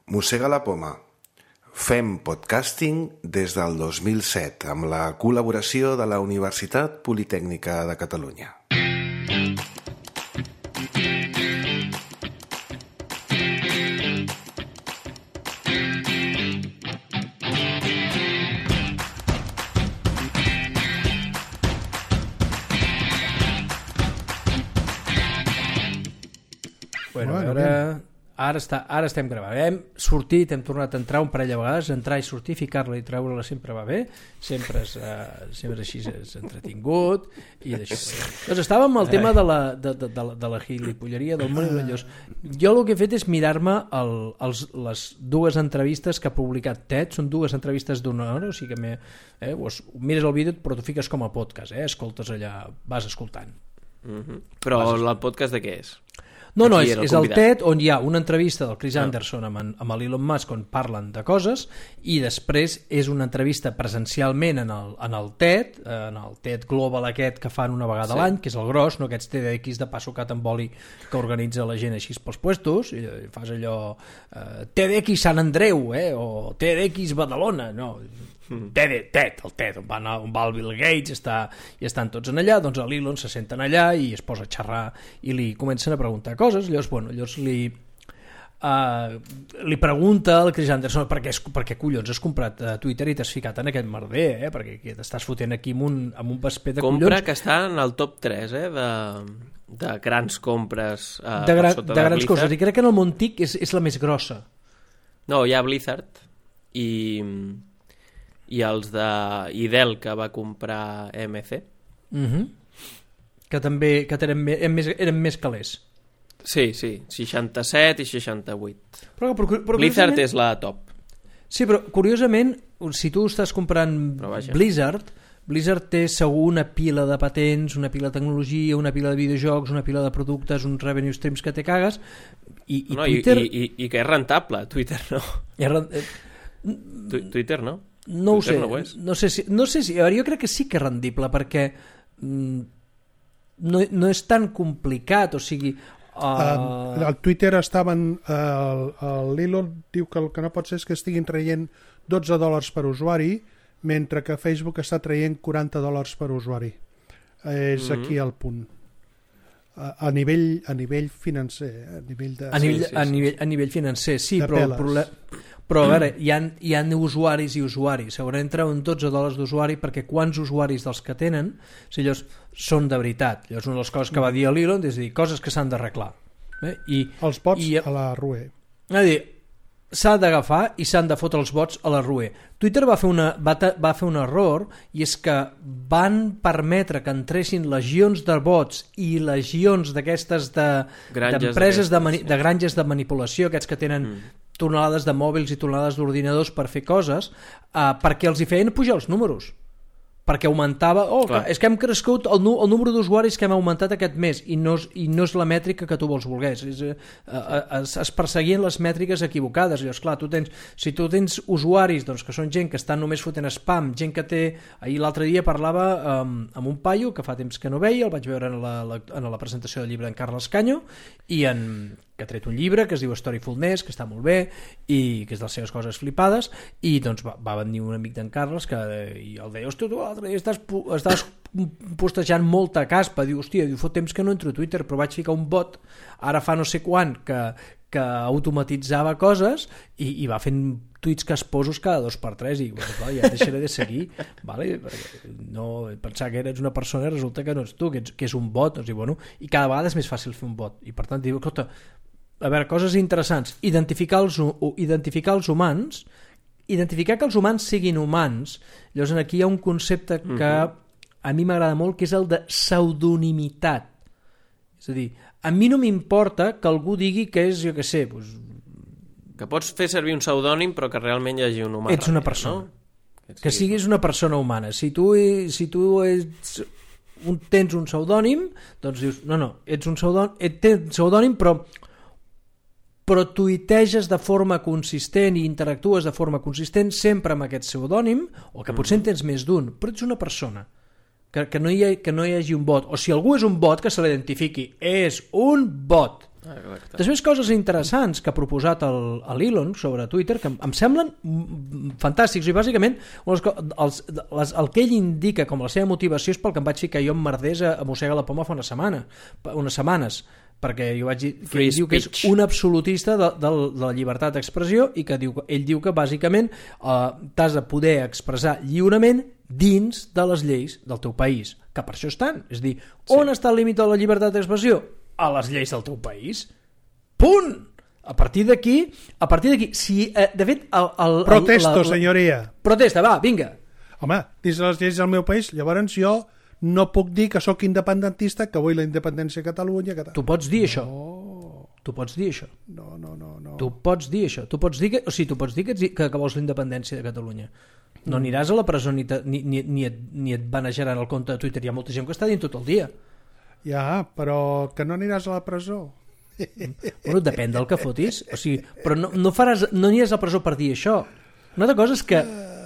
Mossega la poma. Fem podcasting des del 2007 amb la col·laboració de la Universitat Politècnica de Catalunya. Bueno, ara estem gravant. Hem sortit, hem tornat a entrar un parell de vegades, entrar i sortir, ficar-la i treure-la sempre va bé, sempre així és entretingut i d'això. Doncs estàvem amb el tema de la gilipolleria del món i jo el que he fet és mirar-me les dues entrevistes que ha publicat TED, són dues entrevistes d'una hora, o sigui que mires el vídeo però t'ho fiques com a podcast, escoltes allà, vas escoltant. Però el podcast de què és? No, és el TED on hi ha una entrevista del Chris Anderson amb l'Elon Musk on parlen de coses i després és una entrevista presencialment en el TED Global aquest que fan una vegada a l'any, que és el gros, no aquests TEDx de pa sucat amb oli que organitza la gent així pels puestos, i fas allò TEDx Sant Andreu, o TEDx Badalona, no... el TED, on va el Bill Gates i estan tots en allà, doncs l'Elon se senten allà i es posa a xerrar i li comencen a preguntar coses. Llavors li pregunta al Chris Anderson per què collons has comprat Twitter i t'has ficat en aquest merder, perquè t'estàs fotent aquí amb un vesper de collons. Compra que està en el top 3 de grans compres de grans coses, i crec que en el món TIC és la més grossa. No, hi ha Blizzard i els d'Idel que va comprar MC que també eren més calés. Sí, 67 i 68 però Blizzard és la top. Sí, però curiosament si tu estàs comprant Blizzard té segur una pila de patents, una pila de tecnologia, una pila de videojocs, una pila de productes, uns revenue streams que te cagues i Twitter... I que és rentable. Twitter no. Twitter no. No ho sé, no sé si jo crec que sí que és rendible perquè no és tan complicat, o sigui el Twitter estaven l'Elon diu que el que no pot ser és que estiguin traient $12 per usuari mentre que Facebook està traient $40 per usuari. És aquí el punt a nivell financer, a nivell financer, sí, però a veure, hi ha usuaris i usuaris, hauran d'entrar un $12 d'usuari perquè quants usuaris dels que tenen són de veritat. Llavors una de les coses que va dir l'Elon és dir, coses que s'han d'arreglar. Els bots a la RUE. S'ha d'agafar i s'han de fotre els bots a la RUE. Twitter va fer un error i és que van permetre que entressin legions de bots i legions d'aquestes d'empreses de granges de manipulació, aquests que tenen tonelades de mòbils i tonelades d'ordinadors per fer coses, perquè els hi feien pujar els números, perquè augmentava, és que hem crescut el número d'usuaris que hem augmentat aquest mes i no és la mètrica que tu vols voler, es perseguien les mètriques equivocades. Llavors, clar, si tu tens usuaris que són gent que estan només fotent spam, gent que té... Ahir l'altre dia parlava amb un paio que fa temps que no veia, el vaig veure en la presentació del llibre d'en Carles Canyo que ha tret un llibre que es diu Storyfulness, que està molt bé i que és de les seves coses flipades, i doncs va venir un amic d'en Carles i el deia, hòstia, tu l'altre dia estàs postejant molta caspa, diu, fot temps que no entro a Twitter, però vaig ficar un bot ara fa no sé quan que automatitzava coses i va fent tuits casposos cada 2x3 i ja deixaré de seguir, vale? No pensar que eres una persona, resulta que no ets tu, que és un bot, i cada vegada és més fàcil fer un bot, i per tant diu, escolta, a veure, coses interessants, identificar els humans, identificar que els humans siguin humans. Llavors aquí hi ha un concepte que a mi m'agrada molt, que és el de pseudonimitat. És a dir, a mi no m'importa que algú digui que és, jo què sé, que pots fer servir un pseudònim però que realment hi hagi un humà. Ets una persona, no? Que siguis una persona humana. Si tu tens un pseudònim, doncs dius, no, ets un pseudònim, però tuiteges de forma consistent i interactues de forma consistent sempre amb aquest pseudònim, o que potser en tens més d'un, però ets una persona. Que no hi hagi un bot. O si algú és un bot, que se l'identifiqui. És un bot. Després coses interessants que ha proposat l'Elon sobre Twitter que em semblen fantàstics, i bàsicament el que ell indica com la seva motivació és pel que em vaig ficar jo en merders a mossegar la poma fa unes setmanes, perquè jo vaig dir que ell diu que és un absolutista de la llibertat d'expressió i que ell diu que bàsicament t'has de poder expressar lliurement dins de les lleis del teu país, que per això estan, és dir, on està el límit de la llibertat d'expressió? A les lleis del teu país. Punt! A partir d'aquí, si, de fet... Protesto, senyoria. Protesta, va, vinga. Home, dins de les lleis del meu país, llavors jo no puc dir que sóc independentista, que vull la independència de Catalunya... Tu pots dir això. Tu pots dir això. No. Tu pots dir això. Tu pots dir que vols la independència de Catalunya. No aniràs a la presó ni et banejaran el compte de Twitter. Hi ha molta gent que està dient tot el dia. Ja, però que no aniràs a la presó. Bueno, depèn del que fotis. O sigui, però no aniràs a la presó per dir això. Una altra cosa és que...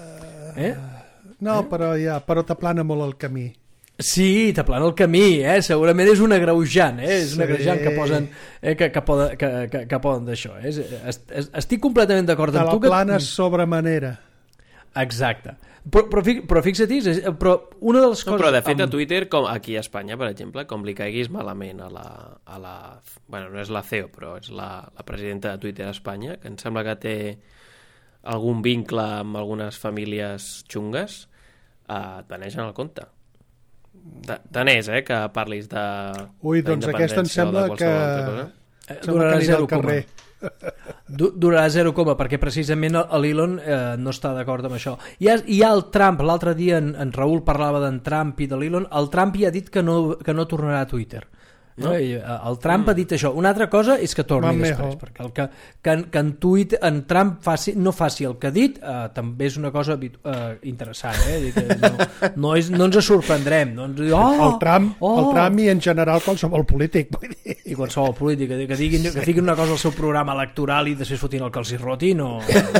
Però t'aplana molt el camí. Sí, t'aplana el camí, segurament és un agreujant, és un agreujant que posen que poden d'això. Estic completament d'acord amb tu. T'aplanes sobre manera. Exacte. Però fixa't, però una de les coses... Però de fet a Twitter, com aquí a Espanya, per exemple, com li caiguis malament a la bueno, no és la CEO, però és la presidenta de Twitter a Espanya, que em sembla que té algun vincle amb algunes famílies xungues, et banegen el compte. Tant és, que parlis de doncs aquesta em sembla que... Durarà 0, durarà 0, perquè precisament l'Elon no està d'acord amb això. Hi ha el Trump, l'altre dia en Raül parlava d'en Trump i de l'Elon. El Trump ja ha dit que no tornarà a Twitter. No? El Trump ha dit això. Una altra cosa és que torni després, perquè que en Trump no faci el que ha dit també és una cosa interessant. No ens sorprendrem. No ens diu, el Trump i en general qualsevol polític. I qualsevol polític, que diguin una cosa al seu programa electoral i després fotin el que els hi roti, no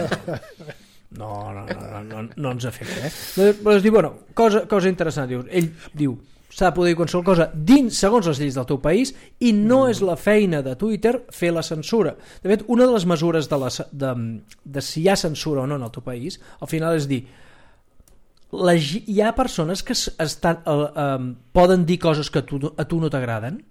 ens afecta. Però es diu, cosa interessant, ell diu s'ha de poder dir qualsevol cosa segons les lleis del teu país i no és la feina de Twitter fer la censura. De fet, una de les mesures de si hi ha censura o no en el teu país, al final és dir hi ha persones que poden dir coses que a tu no t'agraden.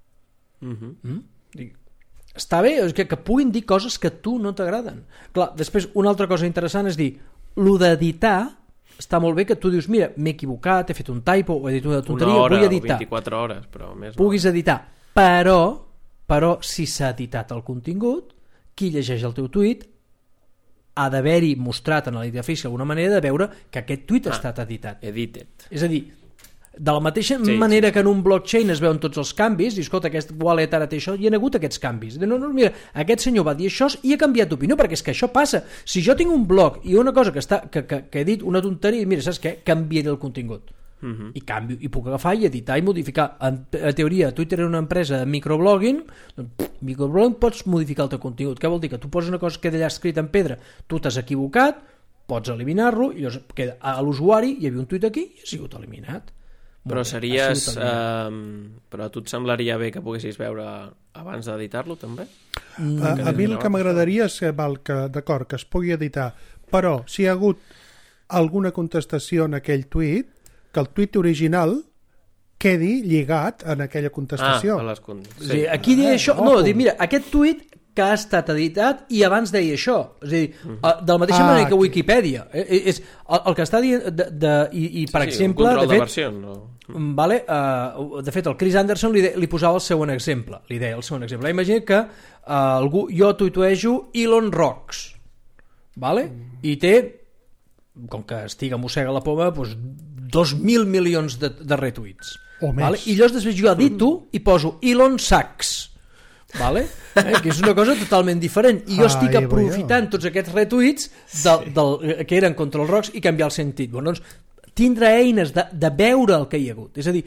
Està bé que puguin dir coses que a tu no t'agraden. Clar, després una altra cosa interessant és dir, lo d'editar està molt bé que tu dius, mira, m'he equivocat, he fet un typo, o he dit una tonteria, vull editar. 24 hores, però més puguis editar, però si s'ha editat el contingut, qui llegeix el teu tuit ha d'haver-hi mostrat en l'interfície d'alguna manera de veure que aquest tuit ha estat editat. Edited. És a dir, de la mateixa manera que en un blockchain es veuen tots els canvis, i escolta, aquest wallet ara té això, hi ha hagut aquests canvis. No, mira, aquest senyor va dir això i ha canviat d'opinió, perquè és que això passa. Si jo tinc un blog i una cosa que he dit una tonteria, mira, saps què? Canviaré el contingut. I canvio, i puc agafar i editar i modificar. En teoria, Twitter era una empresa de microblogging, doncs microblogging pots modificar el teu contingut. Què vol dir? Que tu poses una cosa que allà escrita en pedra, tu t'has equivocat, pots eliminar-lo, i llavors queda a l'usuari, hi havia un tuit aquí i ha sigut eliminat. Però però a tu et semblaria bé que poguessis veure abans d'editar-lo també? A mi el que m'agradaria és d'acord, que es pugui editar, però si hi ha hagut alguna contestació en aquell tuit, que el tuit original quedi lligat en aquella contestació. Sí. Aquí deia això, mira, aquest tuit que ha estat editat i abans deia això, és a dir, de la mateixa manera que Wikipedia és el que està dient i per exemple, un control de versió, no? De fet el Chris Anderson li posava el següent exemple, li deia el següent exemple, imagina que jo tuituejo Elon Rocks, i té, com que estic a mossega la poma, 2.000 milions de retuits, i llavors després jo edito i poso Elon Sachs, que és una cosa totalment diferent, i jo estic aprofitant tots aquests retuits que eren contra els Rocks i canviar el sentit. Doncs tindre eines de veure el que hi ha hagut, és a dir,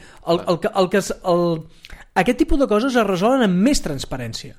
aquest tipus de coses es resolen amb més transparència,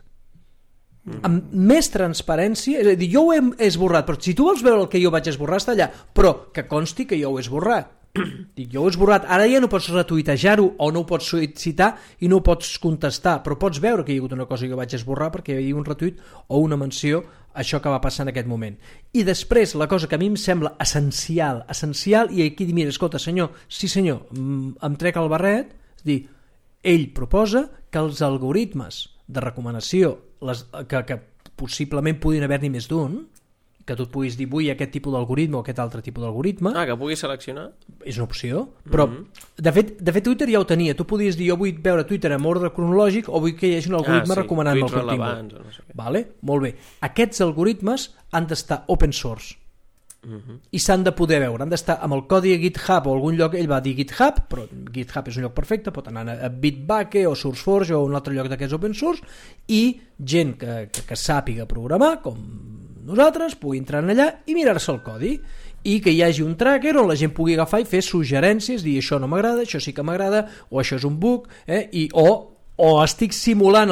és a dir, jo ho he esborrat, però si tu vols veure el que jo vaig esborrar està allà, però que consti que jo ho he esborrat. Dic, jo ho he esborrat, ara ja no pots retuitejar-ho o no ho pots citar i no ho pots contestar, però pots veure que hi ha hagut una cosa que jo vaig esborrar perquè hi havia un retuit o una menció a això que va passar en aquest moment. I després, la cosa que a mi em sembla essencial, i aquí dic, mira, escolta, senyor, sí senyor, em trec el barret, és dir, ell proposa que els algoritmes de recomanació, que possiblement podien haver-n'hi més d'un, que tu et puguis dir vull aquest tipus d'algoritme o aquest altre tipus d'algoritme. Que puguis seleccionar? És una opció, però de fet Twitter ja ho tenia. Tu podies dir jo vull veure Twitter en ordre cronològic o vull que hi hagi un algoritme recomanant-me el contingut. No sé què. Vale? Molt bé. Aquests algoritmes han d'estar open source i s'han de poder veure, han d'estar amb el codi a GitHub o algun lloc, ell va dir GitHub, però GitHub és un lloc perfecte, pot anar a Bitbucket o SourceForge o un altre lloc d'aquests open source, i gent que sàpiga programar, com nosaltres, pugui entrar allà i mirar-se el codi, i que hi hagi un tracker on la gent pugui agafar i fer suggerències, dir això no m'agrada, això sí que m'agrada, o això és un bug, o estic simulant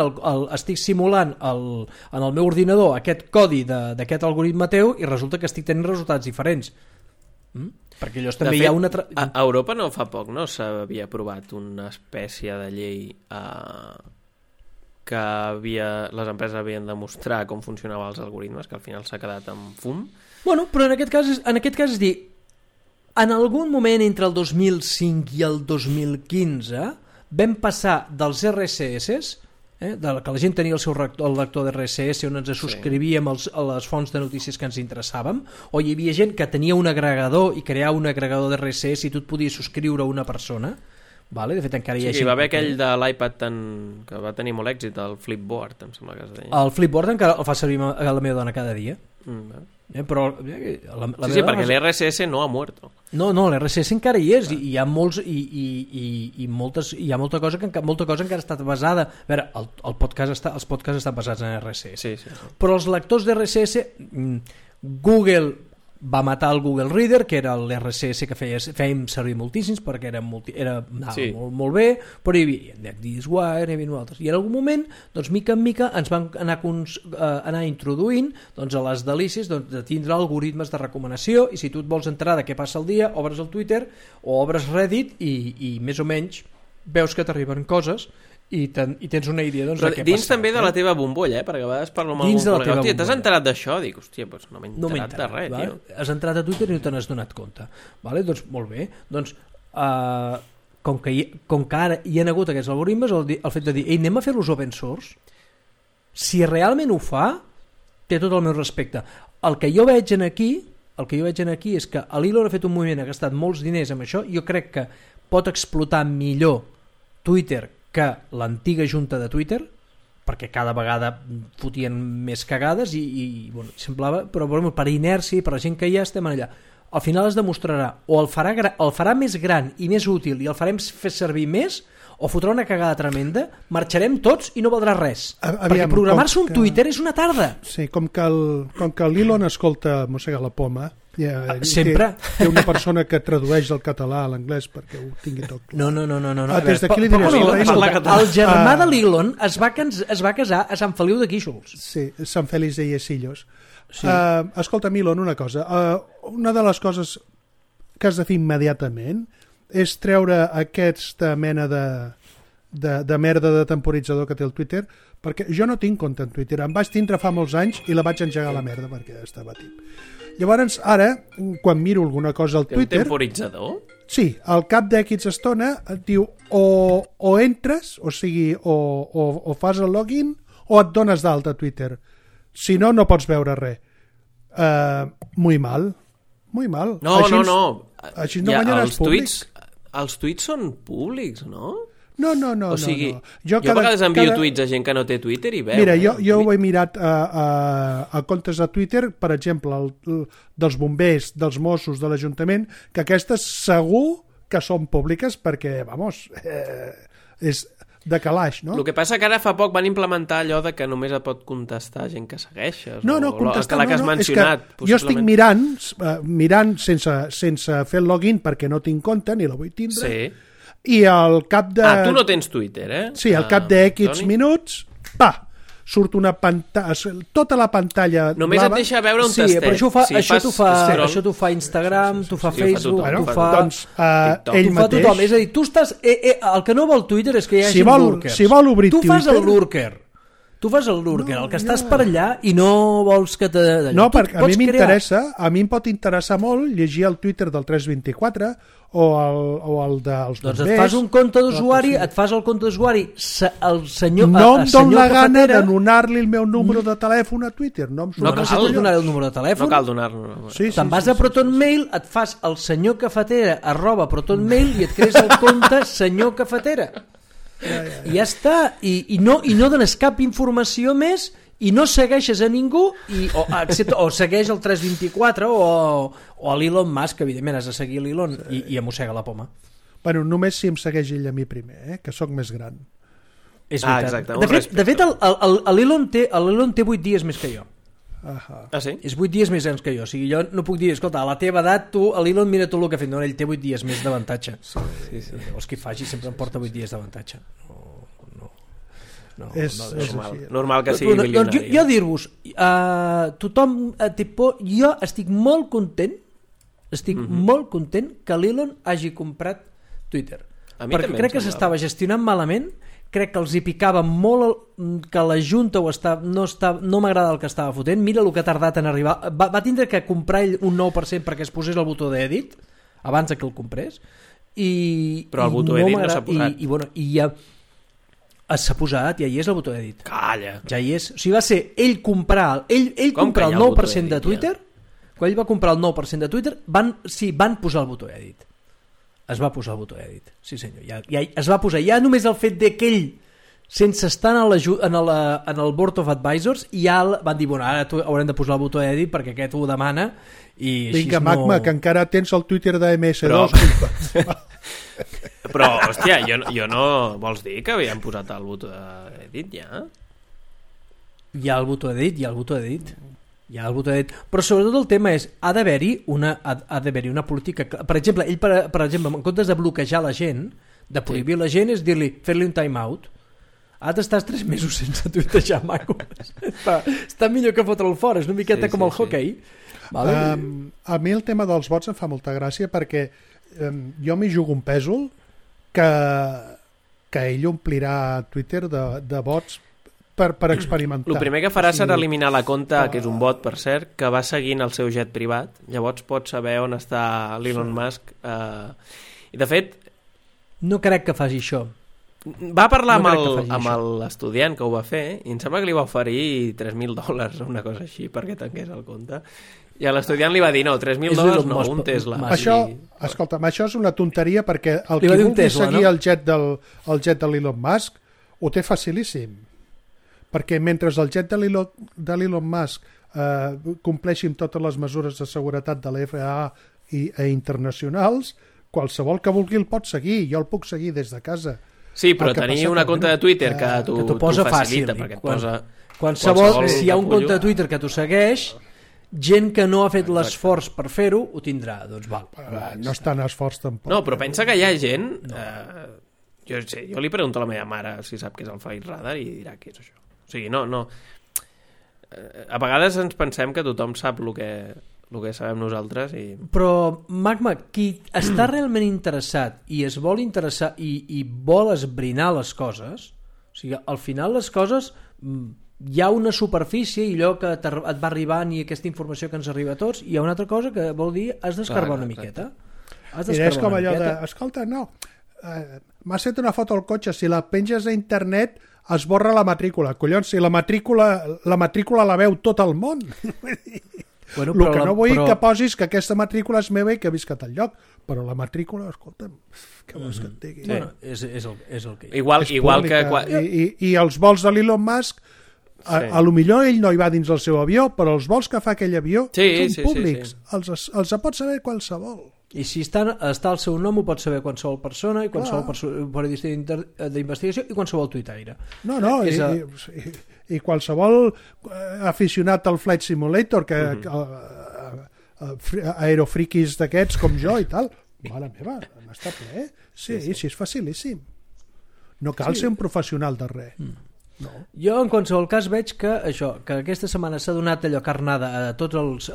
en el meu ordinador aquest codi d'aquest algoritme teu i resulta que estic tenint resultats diferents. Perquè llavors també hi ha una... A Europa no fa poc s'havia aprovat una espècie de llei que les empreses havien de mostrar com funcionaven els algoritmes, que al final s'ha quedat en fum. Bueno, però en aquest cas és dir, en algun moment entre el 2005 i el 2015 vam passar dels RSS, que la gent tenia el lector d'RSS on ens subscrivíem a les fonts de notícies que ens interessàvem, o hi havia gent que tenia un agregador i creava un agregador d'RSS i tu et podies subscriure a una persona. Vale? De fet, encara hi ha hi va haver aquell de l'iPad que va tenir molt èxit, el Flipboard, em sembla que es deia. El Flipboard encara el fa servir la meva dona cada dia. Però perquè l'RSS no ha mort. No, l'RSS encara hi és, i hi ha molts hi ha molta cosa que encara ha estat basada. A veure, els podcasts estan basats en RSS. Sí. Però els lectors d'RSS, Google va matar el Google Reader, que era l'RSS que fèiem servir moltíssims perquè anava molt bé, però hi havia NetDiswire, hi havia altres, i en algun moment, doncs, mica en mica ens van anar introduint a les delícies de tindre algoritmes de recomanació, i si tu et vols entrar de què passa el dia, obres el Twitter o obres Reddit i més o menys veus que t'arriben coses i tens una idea de què dins passa. També de la teva bombolla, perquè a vegades parlo amb algun col·lega. Hòstia, t'has enterat d'això? Dic, hòstia, no m'he enterat de res, tio. Has entrat a Twitter i no te n'has donat compte. Vale? Doncs molt bé. Doncs, com que ara hi ha hagut aquests algoritmes, el fet de dir, anem a fer-los open source, si realment ho fa, té tot el meu respecte. El que jo veig aquí és que l'Elon ha fet un moviment, ha gastat molts diners amb això, jo crec que pot explotar millor Twitter que l'antiga junta de Twitter, perquè cada vegada fotien més cagades i bueno, semblava, però per inèrcia i per la gent que hi ha estem allà. Al final es demostrarà, o el farà més gran i més útil i el farem fer servir més, o fotrà una cagada tremenda, marxarem tots i no valdrà res. Perquè programar-se un Twitter és una tarda. Sí, com que l'Elon escolta mossega la poma, sempre té una persona que tradueix del català a l'anglès perquè ho tingui tot. No. Des d'aquí li diré, el germà de l'Elon es va casar a Sant Feliu de Guíxols. Sí, Sant Fèlix de Yesillos. Escolta, Elon, una cosa. Una de les coses que has de fer immediatament és treure aquesta mena de merda de temporitzador que té el Twitter, perquè jo no tinc compte en Twitter. Em vaig tindre fa molts anys i la vaig engegar a la merda perquè estava tip. Llavors, ara, quan miro alguna cosa al Twitter... Un temporitzador? Sí, al cap d'X estona et diu o entres, o sigui, o fas el login o et dones d'alta a Twitter. Si no, no pots veure res. Muy mal. No. Així no guanyaràs públic. Els tuits són públics, no? No. O sigui, jo a vegades envio tuits a gent que no té Twitter i veu. Mira, jo ho he mirat a comptes de Twitter, per exemple, dels bombers, dels Mossos, de l'Ajuntament, que aquestes segur que són públiques perquè, vamos, és de calaix, no? El que passa que ara fa poc van implementar allò de que només et pot contestar gent que segueixes. No, contestar, la que has mencionat. És que jo estic mirant sense fer el login perquè no tinc compte ni la vull tindre. Sí. I al cap de... tu no tens Twitter, eh? Sí, al cap de X minuts, surt una pantalla, tota la pantalla només blava. et deixa veure un Sí, tastet. però això t'ho fa Instagram, t'ho fa Sí, Facebook, tothom. t'ho fa... Doncs TikTok. ell T'ho fa mateix, tothom, és a dir, tu estàs... el que no vol Twitter és que hi hagi Si vol- lurkers. si vol obrir tu fas Twitter- el lurker. Tu fas el lurker, el que estàs per allà i no vols que te... no, Tu perquè a pots mi crear- m'interessa, a mi em pot interessar molt llegir el Twitter del 324 o el dels Doncs bombers. et fas un compte d'usuari, et fas el compte d'usuari, el senyor... No em senyor dóna la gana cafetera, de donar-li el meu número de telèfon a Twitter. No em surt No no cal. sé si donar el número de telèfon. No cal donar-lo. Sí, Te'n vas a Proton Mail, et fas el senyor cafetera @Proton Mail i et crees el compte senyor cafetera. I ja està. I no dones cap informació més i no segueixes a ningú excepte, o segueix el 324 o l'Elon Musk, evidentment has de seguir l'Elon i mossega la poma. Bueno, només si em segueix ell a mi primer, que sóc més gran. És Ah, veritat. exacte, un De fet, respecte. l'Elon té 8 dies més que jo. Ah, sí? És 8 dies més grans que jo. O sigui, jo no puc dir, escolta, a la teva edat, l'Elon mira tot el que ha fet. No, ell té 8 dies més d'avantatge. Sí. Llavors, qui faci sempre em porta 8 dies d'avantatge. No, És Normal, així. normal que sigui Doncs milionari. jo dir-vos, tothom té por, jo estic molt content, molt content que l'Elon hagi comprat Twitter. A mi Perquè també crec em que semblava. s'estava gestionant malament, crec que els hi picava molt que la Junta no m'agrada el que estava fotent. Mira el que ha tardat en arribar. Va tindre que comprar ell un 9% perquè es posés el botó d'edit abans que el comprés. Però el botó edit no s'ha posat. I ja s'ha posat, ja hi és el botó d'edit. Calla. Ja hi és. O sigui, va ser ell comprar el Com que 9% hi ha el botó de edit, Twitter. Quan ell va comprar el 9% de Twitter, van posar el botó edit. Es va posar el botó edit. Sí, senyor. Ja es va posar. Ja només el fet de que ell, sense estar en el Board of Advisors, ja van dir, bueno, ara haurem de posar el botó edit perquè aquest ho demana i així Vinga, Magma, que encara tens el Twitter de MS2. Però, hòstia, jo no... Vols dir que havien posat el botó d'edit ja? Hi ha el botó edit, però sobretot el tema és ha d'haver-hi una política. Per exemple, ell per exemple, en comptes de bloquejar la gent, de prohibir la gent, és dir-li, fer-li un time out. Ara t'estàs 3 mesos sense tuitejar, maco. Està millor que fotre'l fora, és una miqueta com el hockey. Vale? A mi el tema dels vots em fa molta gràcia perquè jo m'hi jugo un pèsol que ell omplirà Twitter de vots per experimentar. El primer que farà serà eliminar la conta, que és un bot, per cert, que va seguint el seu jet privat. Llavors pots saber on està l'Elon Musk. I, de fet... No crec que faci això. Va parlar No amb l'estudiant que ho va fer i em sembla que li va oferir $3.000 o una cosa així perquè tanqués el compte. I a l'estudiant li va dir, no, $3.000 no, un Tesla. Això, escolta'm, això és una tonteria perquè el Li qui va dir un vulgui Tesla, seguir no? el jet de l'Elon Musk ho té facilíssim. Perquè mentre el jet de l'Elon Musk compleixi amb totes les mesures de seguretat de la FAA i internacionals, qualsevol que vulgui el pot seguir. Jo el puc seguir des de casa. Sí, però El que tenir passa una que, compte de Twitter que t'ho posa facilita, fàcil. perquè et posa... Qualsevol, si hi ha un capullo. compte de Twitter que t'ho segueix, gent que no ha fet l'esforç per fer-ho, ho tindrà. Doncs val. No és tan esforç tampoc. No, però pensa que hi ha gent... jo li pregunto a la meva mare si sap què és el Flight Radar i dirà què és això. O sigui, no. A vegades ens pensem que tothom sap el que sabem nosaltres i... Però, Magma, qui està realment interessat i es vol interessar i vol esbrinar les coses, o sigui, al final les coses hi ha una superfície i allò que et va arribant i aquesta informació que ens arriba a tots, i hi ha una altra cosa que vol dir has d'escarbar una miqueta. És com allò de, escolta, no, m'has fet una foto al cotxe, si la penges a internet esborra la matrícula. Collons, si la matrícula la veu tot el món. Bueno, el que no vull que posis que aquesta matrícula és meva i que visc a tal lloc, però la matrícula, escolta'm, què vols que et digui? Sí. Bueno, és el que hi ha. Igual que... I els vols de l'Elon Musk, a lo millor ell no hi va dins el seu avió, però els vols que fa aquell avió són públics. Els pot saber qualsevol. I si està al seu nom ho pot saber qualsevol persona i qualsevol periodista d'investigació i qualsevol tuitaire. No, i qualsevol aficionat al Flight Simulator, que aerofriquis d'aquests com jo i tal, mare meva, n'està ple. Sí, és facilíssim. No cal ser un professional de res. Jo, en qualsevol cas, veig que aquesta setmana s'ha donat allò carnada a tots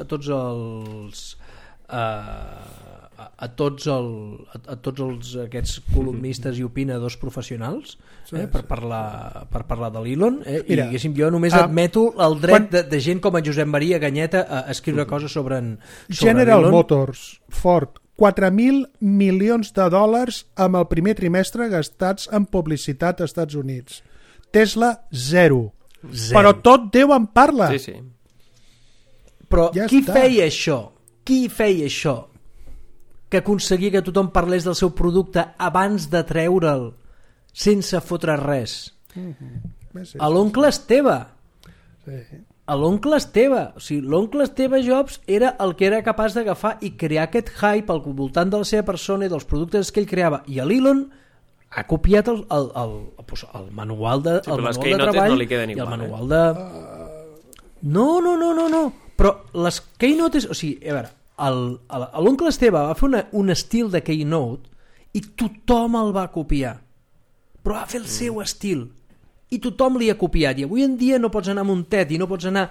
els aquests columnistes i opinadors professionals per parlar de l'Elon i jo només admeto el dret de gent com en Josep Maria Ganyeta a escriure coses sobre General Elon. Motors, Ford, 4.000 milions de dòlars amb el primer trimestre gastats en publicitat als Estats Units. Tesla, 0. Però tot Déu en parla. Sí. Però ja qui està. feia això? Qui feia això? Que aconseguia que tothom parlés del seu producte abans de treure'l sense fotre res? A l'oncle Esteve. Sí. A l'oncle Esteve. O sigui, l'oncle Esteve Jobs era el que era capaç d'agafar i crear aquest hype al voltant de la seva persona i dels productes que ell creava. I a l'Elon ha copiat el manual de, el manual de treball no li queden igual, i el manual de... No. Però les Keynotes... O sigui, a veure, l'oncle Esteve va fer un estil de Keynote i tothom el va copiar. Però va fer el seu estil. I tothom li ha copiat, i avui en dia no pots anar amb un TED i no pots anar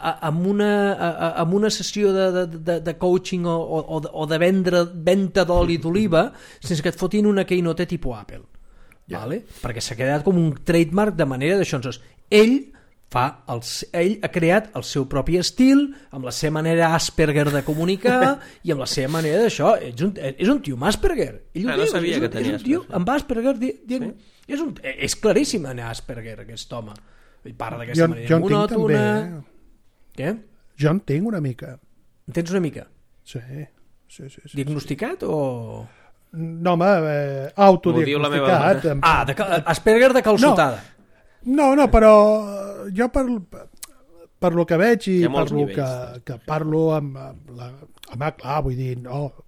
a una sessió de coaching o de venda d'oli d'oliva sense que et fotin una keynote tipus Apple, vale? Perquè s'ha quedat com un trademark de manera d'això. Ell ha creat el seu propi estil amb la seva manera Asperger de comunicar i amb la seva manera d'això. És un tio amb Asperger. Ell no sabia que tenia Asperger. És un tio amb Asperger. És claríssim en Asperger, aquest home. I parla d'aquesta manera. Jo en tinc també. Què? Jo en tinc una mica. En tens una mica? Sí. Diagnosticat o...? No, home, autodiagnosticat. Asperger de calçotada. No, però jo per lo que veig i per lo que parlo amb clar, vull dir,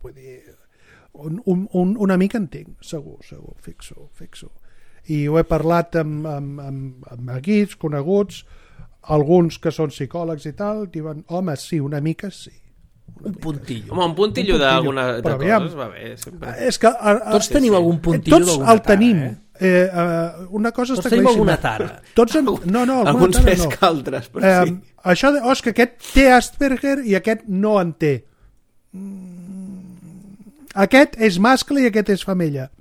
una mica en tinc, segur, fixo. I ho he parlat amb equips coneguts, alguns que són psicòlegs i tal, diuen, home, sí, una mica sí. Un puntillo. Home, un puntillo d'alguna coses va bé. És que tots tenim algun puntillo d'alguna tara. Tots el tenim. Una cosa tots està tenim claríssima. alguna tara. Alguns més que altres, però sí. Això de, que aquest té Asperger i aquest no en té. Aquest és mascle i aquest és femella.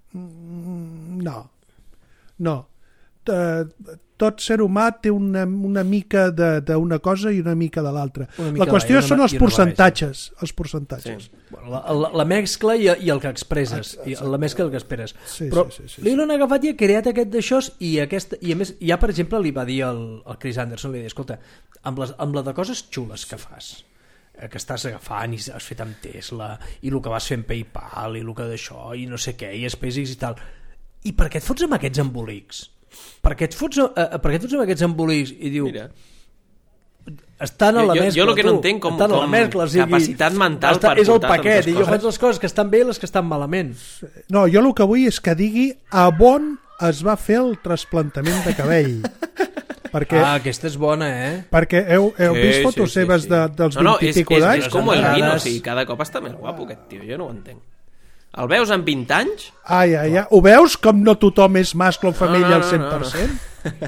No. Tot ser humà té una mica d'una cosa i una mica de l'altra. La qüestió són els percentatges. Sí. La mescla i el que expresses. La mescla i el que esperes. Però l'Elon ha agafat i ha creat aquest d'això i a més, ja per exemple li va dir al Chris Anderson, li va dir, escolta, amb la de coses xules que fas, que estàs agafant i has fet amb Tesla i el que vas fer amb PayPal i el que d'això i no sé què i SpaceX i tal, i per què et fots amb aquests embolics? Per què et fots amb aquests embolics i diu estan a la mescla, jo el que no entenc com capacitat mental per és el paquet i jo faig les coses que estan bé i les que estan malament. No, jo el que vull és que digui a on es va fer el trasplantament de cabell. Perquè, aquesta és bona, perquè heu vist fotos seves dels 20 i pico d'anys? És com el vino, o sigui, cada cop està més guapo aquest tio, jo no ho entenc. El veus amb 20 anys? Ai. Ho veus com no tothom és mascle o femella al 100%?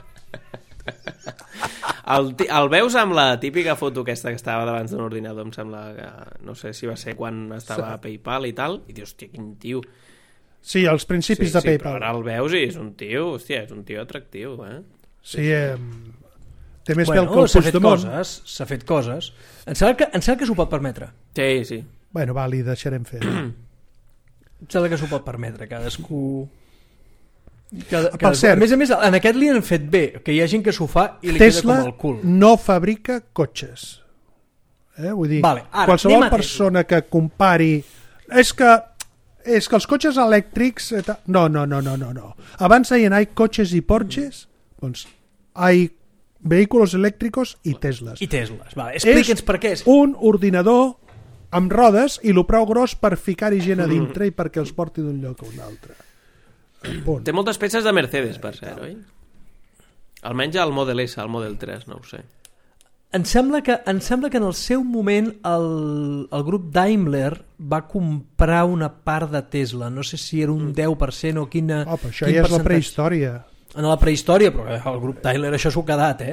El veus amb la típica foto aquesta que estava davant d'un ordinador, em sembla que no sé si va ser quan estava a PayPal i tal, i dius, hòstia, quin tio. Sí, als principis de PayPal. Però ara el veus i és un tio atractiu, Sí, té més pèl que el Puigdemont. S'ha fet coses. Em sembla que s'ho pot permetre. Sí. Bueno, va, li deixarem fer. Em sembla que s'ho pot permetre, cadascú... Per cert, a més, en aquest li han fet bé, que hi ha gent que s'ho fa i li Tesla queda com el cul. no fabrica cotxes. Vull dir, qualsevol persona que compari... És que els cotxes elèctrics... No. Abans deien hay cotxes i Porsches, doncs hay vehículos elèctricos i Teslas. Vale. Explica'ns per què. És un ordinador amb rodes i lo prou gros per ficar-hi gent a dintre i perquè els porti d'un lloc a un altre. Té moltes peces de Mercedes, per cert, oi? Almenys el Model S, el Model 3, no ho sé. Em sembla que en el seu moment el grup Daimler va comprar una part de Tesla. No sé si era un 10% o quina... Però això ja és la prehistòria. en la prehistòria, però el grup Tyler això s'ho ha quedat,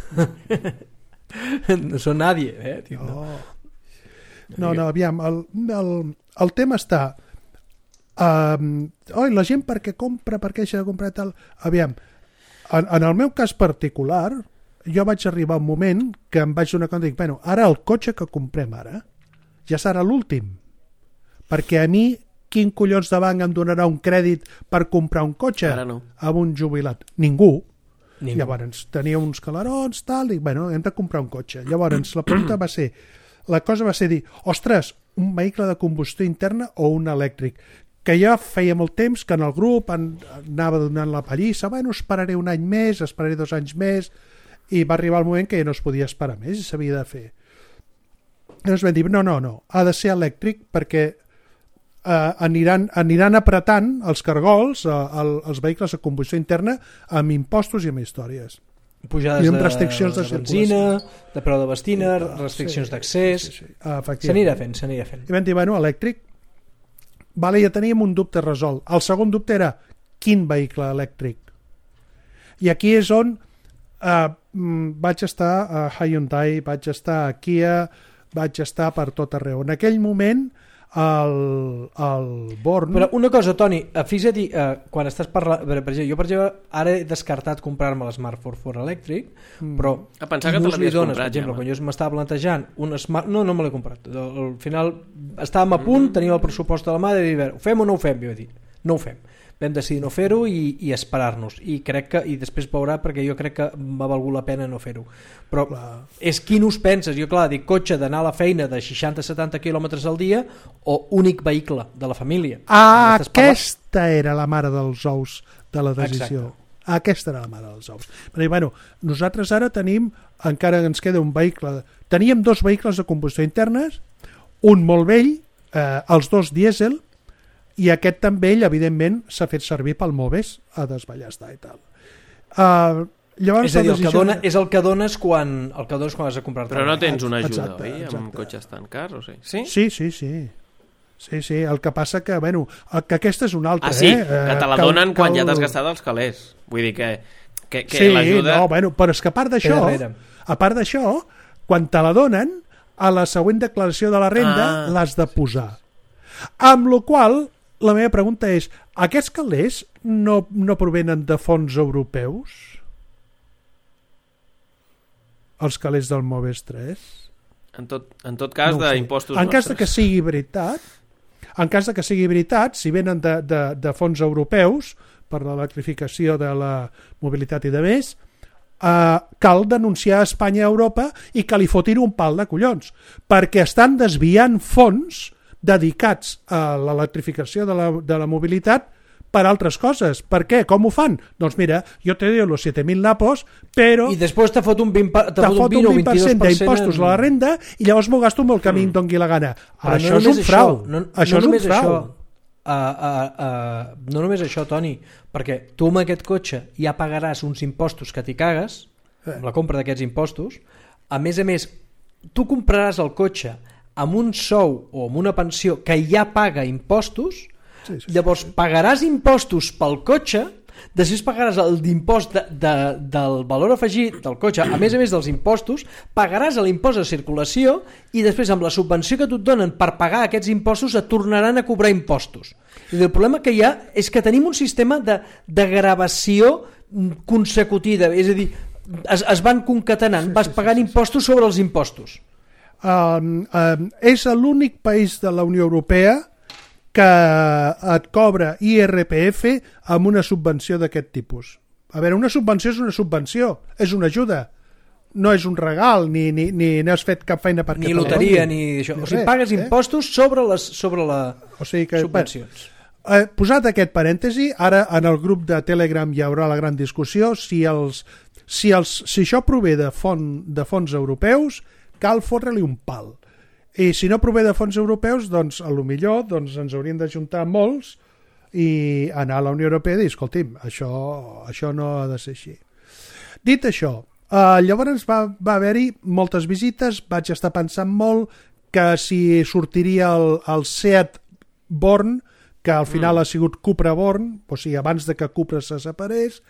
no són nadie, No, aviam, el tema està la gent perquè compra, perquè deixa de comprar tal. Aviam, en el meu cas particular, jo vaig arribar a un moment que em vaig donar compte i dic, bueno, ara el cotxe que comprem ara ja serà l'últim, perquè a mi quin collons de banc em donarà un crèdit per comprar un cotxe amb un jubilat? Ningú. Llavors tenia uns calarons, tal, i bueno, hem de comprar un cotxe. Llavors la cosa va ser dir, ostres, un vehicle de combustió interna o un elèctric, que ja feia molt temps que en el grup anava donant la pallissa, bueno, esperaré un any més, esperaré 2 anys més, i va arribar el moment que ja no es podia esperar més i s'havia de fer. I ens vam dir, no, ha de ser elèctric perquè aniran apretant els cargols, els vehicles de combustió interna, amb impostos i amb històries. Pujades i amb restriccions de benzina, de preu de benzina, restriccions d'accés. S'anirà fent. I vam dir, bueno, elèctric. Vale, ja teníem un dubte resolt. El segon dubte era quin vehicle elèctric. I aquí és on vaig estar a Hyundai, vaig estar a Kia, vaig estar per tot arreu. En aquell moment el Born... Però una cosa, Toni, fixa't, quan estàs parlant... Per exemple, jo, per exemple, ara he descartat comprar-me l'Smart 4 elèctric, però... pensar que te l'havies comprat, per exemple, quan jo m'estava plantejant un Smart... No me l'he comprat. Al final estàvem a punt, teníem el pressupost a la mà de dir, ho fem o no ho fem? Jo he dit, no ho fem. Vam decidir no fer-ho i esperar-nos, i després veurà, perquè jo crec que m'ha valgut la pena no fer-ho, però és quin us penses? Jo clar, dic cotxe d'anar a la feina de 60-70 quilòmetres al dia o únic vehicle de la família. Aquesta era la mare dels ous de la decisió. Exacte. Aquesta era la mare dels ous. Però, bueno, nosaltres ara tenim, encara ens queda un vehicle, teníem 2 vehicles de combustió internes, un molt vell, els 2 dièsel, i aquest també, ell, evidentment, s'ha fet servir pel Moves a desballestar i tal. Llavors, és a dir, és el que dones quan has de comprar-te. Però no tens una ajuda, oi? Amb cotxes tan cars, o sigui? Sí. El que passa que, bueno, que aquesta és una altra. Que te la donen quan ja t'has gastat els calés. Vull dir que l'ajuda... Sí, bueno, però és que a part d'això, quan te la donen, a la següent declaració de la renda l'has de posar. Amb la qual la meva pregunta és, aquests calés no provenen de fons europeus? Els calés del Moves 3? En tot cas, d'impostos nostres. En cas de que sigui veritat, si venen de fons europeus per l'electrificació de la mobilitat i de més, cal denunciar a Espanya i a Europa i que li fotin un pal de collons, perquè estan desviant fons dedicats a l'electrificació de la mobilitat per altres coses. Per què? Com ho fan? Doncs mira, jo te doy los 7.000 napos, però... I després te fot un 20% d'impostos a la renda i llavors m'ho gasto amb el camí dongui la gana. Però això és un frau. Això és un frau. No només això, Toni, perquè tu amb aquest cotxe ja pagaràs uns impostos que t'hi cagues, amb la compra d'aquests impostos. A més, tu compraràs el cotxe amb un sou o amb una pensió que ja paga impostos, llavors pagaràs impostos pel cotxe, després pagaràs l'impost del valor afegit del cotxe, a més dels impostos, pagaràs l'impost de circulació i després amb la subvenció que tu et donen per pagar aquests impostos et tornaran a cobrar impostos. I el problema que hi ha és que tenim un sistema de gravació consecutiva, és a dir, es van concatenant, vas pagant impostos sobre els impostos. És l'únic país de la Unió Europea que et cobra IRPF amb una subvenció d'aquest tipus. A veure, una subvenció és una subvenció, és una ajuda, no és un regal, ni has fet cap feina per ni loteria, ni això. O sigui, pagues impostos sobre les subvencions. Posat aquest parèntesi, ara en el grup de Telegram hi haurà la gran discussió si això prové de fons europeus, cal fotre-li un pal. I si no prové de fons europeus, doncs a lo millor ens hauríem d'ajuntar molts i anar a la Unió Europea i dir, escolti'm, això no ha de ser així. Dit això, llavors va haver-hi moltes visites, vaig estar pensant molt que si sortiria el Seat Born, que al final ha sigut Cupra Born, o sigui, abans de que Cupra se separés,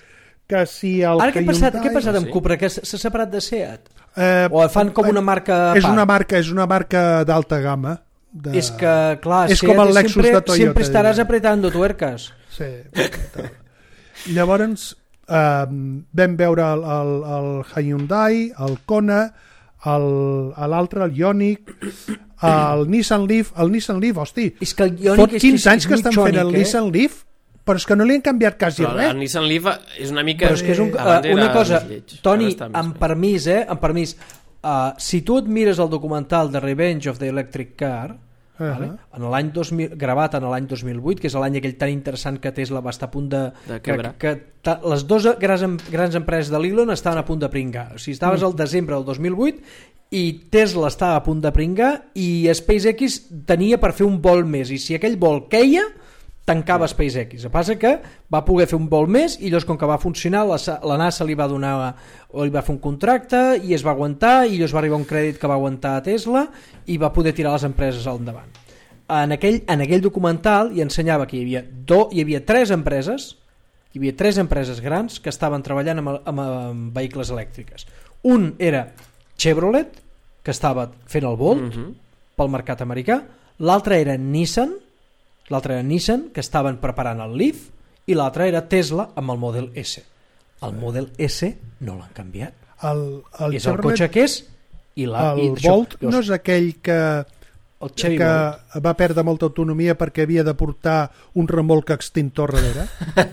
que si el Ara què ha Hyundai... passat amb Cupra? Que s'ha separat de Seat? O fan com una marca a part? És una marca d'alta gamma. És que, clar, és com el Lexus de Toyota. Sempre estaràs apretando tuercas. Sí. Llavors vam veure el Hyundai, el Kona, l'altre, el Ioniq, el Nissan Leaf, hosti, és que el Ioniq fot 15 anys que estan fent el Nissan Leaf, però és que no li han canviat quasi res. El Nissan Leaf és una mica... Però és que és una cosa, Toni, amb permís, si tu et mires el documental de Revenge of the Electric Car, vale? En l'any 2000, gravat en l'any 2008, que és l'any aquell tan interessant que Tesla va estar a punt de que les dues grans empreses de l'Elon estaven a punt de pringar. O sigui, estaves al desembre del 2008 i Tesla estava a punt de pringar i SpaceX tenia per fer un vol més, i si aquell vol queia tancava SpaceX. El que passa que va poder fer un vol més i llavors, com que va funcionar, la NASA li va donar o li va fer un contracte i es va aguantar, i llavors va arribar un crèdit que va aguantar a Tesla i va poder tirar les empreses al endavant. En aquell documental hi ensenyava que hi havia tres empreses grans que estaven treballant amb vehicles elèctriques. Un era Chevrolet, que estava fent el Volt pel mercat americà, l'altre era Nissan, que estaven preparant el Leaf, i l'altre era Tesla amb el Model S. El Model S no l'han canviat. És el cotxe que és. El Volt no és aquell que va perdre molta autonomia perquè havia de portar un remolc extintor darrere?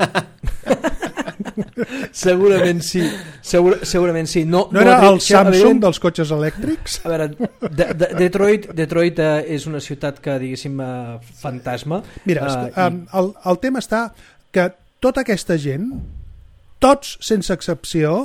Segurament sí. Segurament sí. No era el Samsung dels cotxes elèctrics? A veure, Detroit és una ciutat que, diguéssim, fantasma. Mira, el tema està que tota aquesta gent, tots sense excepció,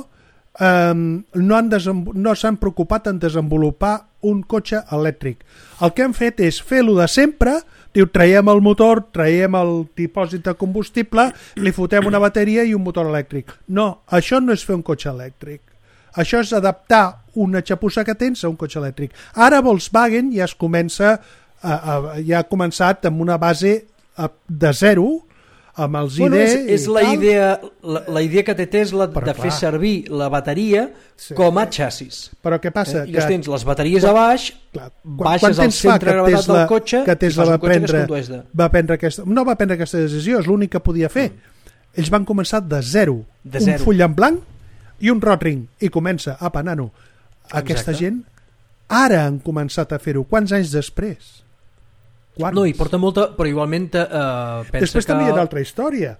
no s'han preocupat en desenvolupar un cotxe elèctric. El que han fet és fer-lo de sempre. Diu, traiem el motor, traiem el dipòsit de combustible, li fotem una bateria i un motor elèctric. No, això no és fer un cotxe elèctric. Això és adaptar una xapussa que tens a un cotxe elèctric. Ara Volkswagen ja ha començat amb una base de zero, amb els ID... És la idea que té Tesla de fer servir la bateria com a xassis. Però què passa? I tens les bateries a baix, baixes al centre de gravetat del cotxe i fas un cotxe que es condueix no va prendre aquesta decisió, és l'únic que podia fer. Ells van començar de zero. Un full en blanc i un rotring, i comença a nano. Aquesta gent ara han començat a fer-ho. Quants anys després? No, hi porta molta, però igualment pensa després també hi ha una altra història.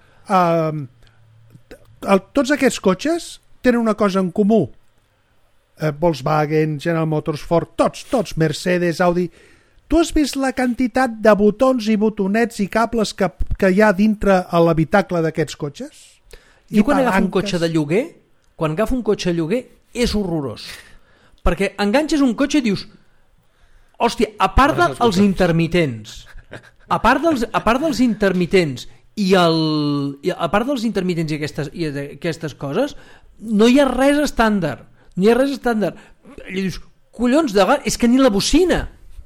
Tots aquests cotxes tenen una cosa en comú. Volkswagen, General Motors, Ford, tots, Mercedes, Audi. Tu has vist la quantitat de botons i botonets i cables que hi ha dintre a l'habitacle d'aquests cotxes? Jo quan agafo un cotxe de lloguer, és horrorós. Perquè enganxes un cotxe i dius, hòstia, a part dels intermitents i aquestes coses, no hi ha res estàndard. I dius, collons, és que ni la bocina.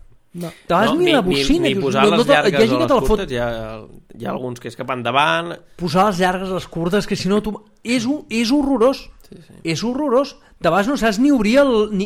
Ni posar les llargues o les curtes, hi ha alguns que és cap endavant. Posar les llargues o les curtes, que si no és horrorós. És horrorós. De vegades no saps ni obrir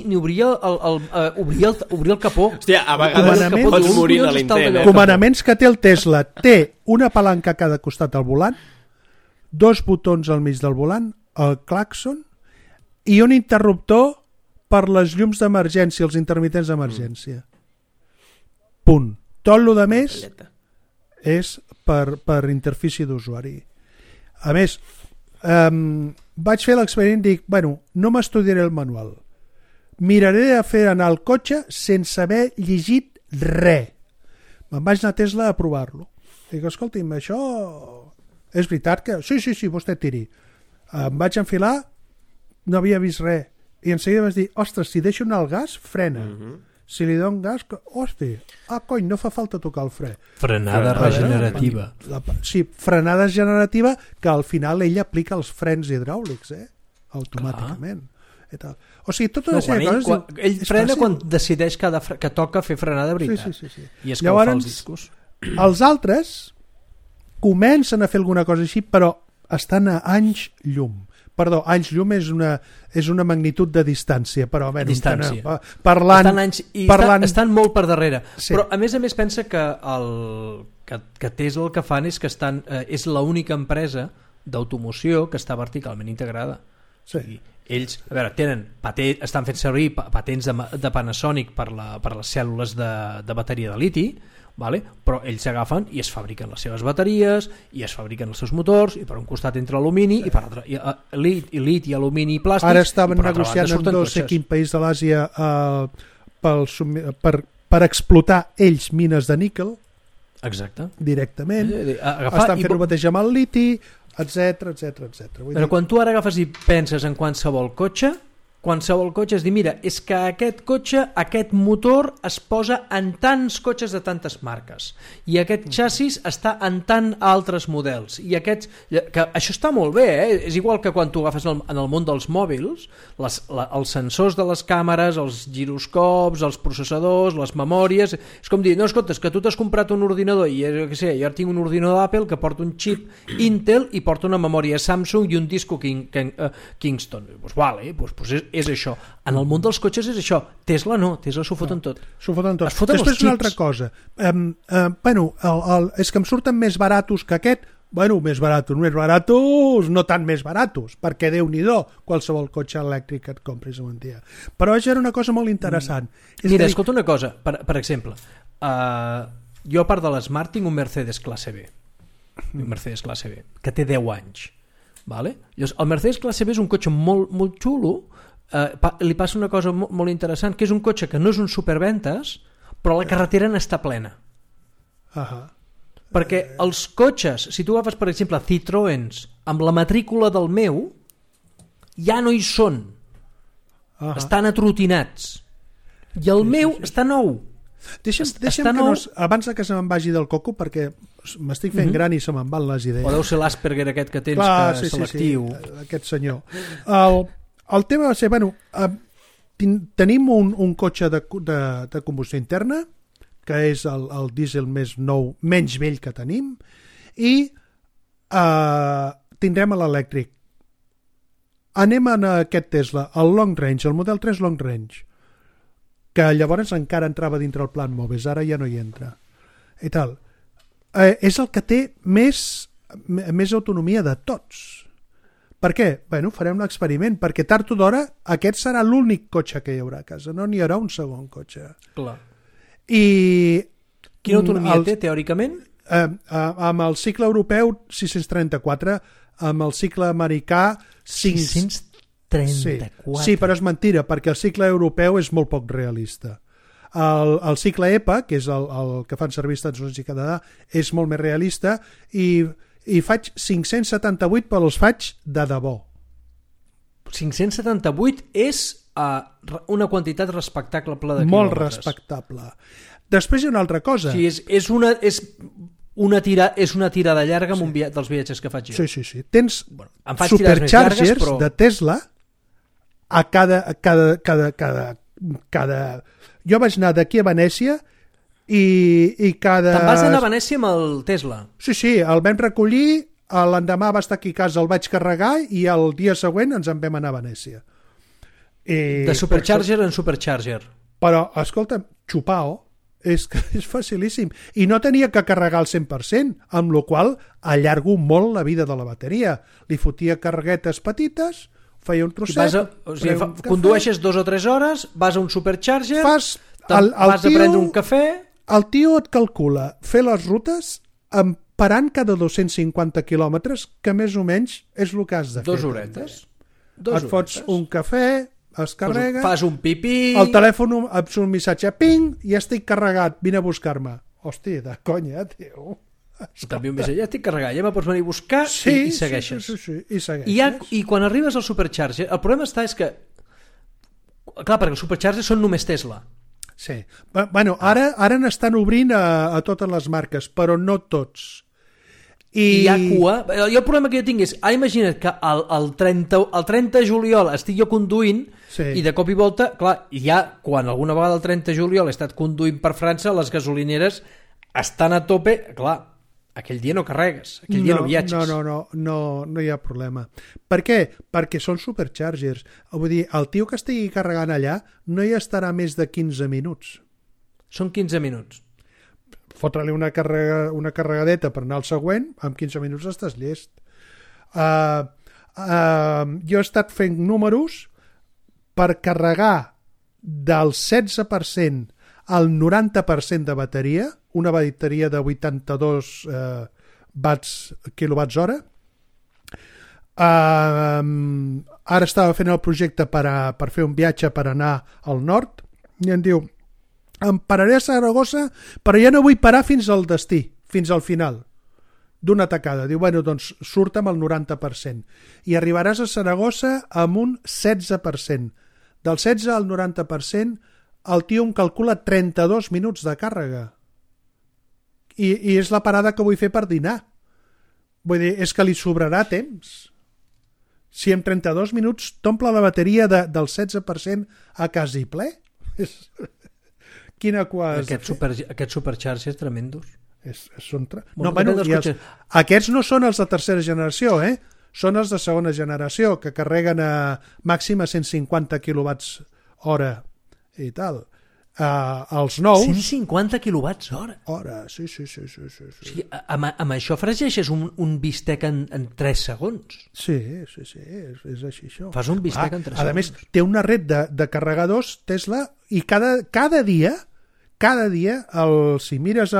el capó. Hòstia, a vegades pots morir a l'intent. Comandaments que té el Tesla. Té una palanca a cada costat del volant, 2 botons al mig del volant, el clàxon i un interruptor per les llums d'emergència, els intermitents d'emergència. Punt. Tot el que més és per interfície d'usuari. A més, vaig fer l'experiment i dic, no m'estudiaré el manual. Miraré de fer anar el cotxe sense haver llegit res. Me'n vaig anar a Tesla a provar-lo. Dic, escolti'm, això és veritat que... Sí, vostè tiri. Em vaig enfilar, no havia vist res. I en seguida vaig dir, ostres, si deixo anar el gas, frena. Si li dono gas, cony, no fa falta tocar el fre. Frenada regenerativa. Sí, frenada regenerativa, que al final ell aplica els frens hidràulics, automàticament. O sigui, tota una sèrie de coses... Ell frena quan decideix que toca fer frenada de veritat. Sí. I escalfar els discos. Els altres comencen a fer alguna cosa així, però estan a anys llum. perdó, anys llum és una magnitud de distància, però bueno, distància. Parlant... Estan molt per darrere. Sí. Però a més pensa que Tesla el que fan és que és l'única empresa d'automoció que està verticalment integrada. Sí. Ells, a veure, estan fent servir patents de Panasonic per les cèl·lules de bateria de liti, vale? Però ells s'agafen i es fabriquen les seves bateries i es fabriquen els seus motors, i per un costat entra alumini i per l'altre liti, alumini i plàstics. Ara estaven negociant amb no sé quin país de l'Àsia per explotar ells mines de níquel. Exacte. Directament. Estan fent el mateix amb el liti, etc. Però quan tu ara agafes i penses en qualsevol cotxe és dir, mira, és que aquest cotxe, aquest motor es posa en tants cotxes de tantes marques i aquest xassis està en tant altres models i que això està molt bé, és igual que quan tu agafes en el món dels mòbils els sensors de les càmeres, els giroscops, els processadors, les memòries, és com dir, no, escolta, és que tu t'has comprat un ordinador i jo tinc un ordinador d'Apple que porta un xip Intel i porta una memòria Samsung i un disco Kingston. Doncs vale, és això. En el món dels cotxes és això. Tesla no, Tesla s'ho foten tot. S'ho foten tot. Després una altra cosa. És que em surten més baratos que aquest. Bueno, més baratos, no tan més baratos, perquè Déu-n'hi-do qualsevol cotxe elèctric que et compris avui en dia. Però això era una cosa molt interessant. Mira, escolta una cosa, per exemple, jo a part de l'Smart tinc un Mercedes classe B, que té 10 anys. Vale? El Mercedes classe B és un cotxe molt, molt xulo. Li passa una cosa molt interessant, que és un cotxe que no és un superventes, però la carretera n'està plena. Perquè els cotxes, si tu agafes per exemple Citroëns amb la matrícula del meu, ja no hi són, estan atrotinats, i el meu està nou. Deixa'm que abans que se me'n vagi del coco, perquè m'estic fent gran i se me'n van les idees. O deu ser l'Asperger aquest que tens, que és selectiu. Aquest senyor. El tema va ser, tenim un cotxe de combustió interna, que és el dièsel més nou, menys vell que tenim, i tindrem l'elèctric. Anem a aquest Tesla, el Long Range, el model 3 Long Range, que llavors encara entrava dintre el plan Moves, ara ja no hi entra. I tal. És el que té més autonomia de tots. Per què? Farem l'experiment, perquè tard o d'hora aquest serà l'únic cotxe que hi haurà a casa, no n'hi haurà un segon cotxe. Clar. I quina autonomia té, teòricament? Amb el cicle europeu 634, amb el cicle americà 634. Sí, però és mentira, perquè el cicle europeu és molt poc realista. El cicle EPA, que és el que fan servir als Estats Units i Canadà, és molt més realista, i faig 578, però els faig de debò. 578 és una quantitat respectable de quilòmetres. Molt respectable. Després hi ha una altra cosa. Sí, és una tirada llarga amb dels viatges que faig jo. Sí. Tens superchargers de Tesla a cada... Jo vaig anar d'aquí a Venècia i cada... Te'n vas anar a Venècia amb el Tesla? Sí, el vam recollir, l'endemà va estar aquí a casa, el vaig carregar i el dia següent ens en vam anar a Venècia. De supercharger en supercharger. Però, escolta, xupao, és facilíssim. I no tenia que carregar al 100%, amb la qual allargo molt la vida de la bateria. Li fotia carreguetes petites, feia un trosset... Condueixes 2 o 3 hores, vas a un supercharger, vas a prendre un cafè... El tio et calcula fer les rutes parant cada 250 quilòmetres, que més o menys és el que has de fer. 2 horetes. Et fots un cafè, es carrega... Fas un pipí... El telèfon et surt un missatge, ping, ja estic carregat, vine a buscar-me. Hòstia, de conya, tio. També un missatge, ja estic carregat, ja me pots venir a buscar i segueixes. Sí, i segueixes. I quan arribes al supercharger, el problema és que... Clar, perquè els superchargers són només Tesla. Sí. Ara n'estan obrint a totes les marques, però no tots. I hi ha cua. El problema que jo tinc és, imagina't que el 30 de juliol estic jo conduint i de cop i volta, clar, quan alguna vegada el 30 de juliol he estat conduint per França, les gasolineres estan a tope, clar, Aquell dia no carregues, aquell dia no viatges. No hi ha problema. Per què? Perquè són superchargers. Vull dir, el tio que estigui carregant allà no hi estarà més de 15 minuts. Són 15 minuts. Fotre-li una carregadeta per anar al següent, en 15 minuts estàs llest. Jo he estat fent números per carregar del 16% al 90% de bateria, una bateria de 82 quilowatts hora. Ara estava fent el projecte per fer un viatge per anar al nord i em diu, em pararé a Saragossa però ja no vull parar fins al destí, fins al final d'una tacada. Diu, bueno, doncs surt amb el 90% i arribaràs a Saragossa amb un 16%. Del 16 al 90% el tio em calcula 32 minuts de càrrega. I és la parada que vull fer per dinar. Vull dir, és que li sobrarà temps. Si en 32 minuts t'omple la bateria del 16% a quasi ple. Quina quasi... Aquests superchargers tremendos. Aquests no són els de tercera generació, són els de segona generació, que carreguen a màxim a 150 quilowatts hora i tal. Els nous... 150 quilowatts hora? Sí. O sigui, amb això fregeixes un bistec en 3 segons. Sí, és així això. Fas un bistec en 3 segons. A més, té una red de carregadors Tesla i cada dia, si mires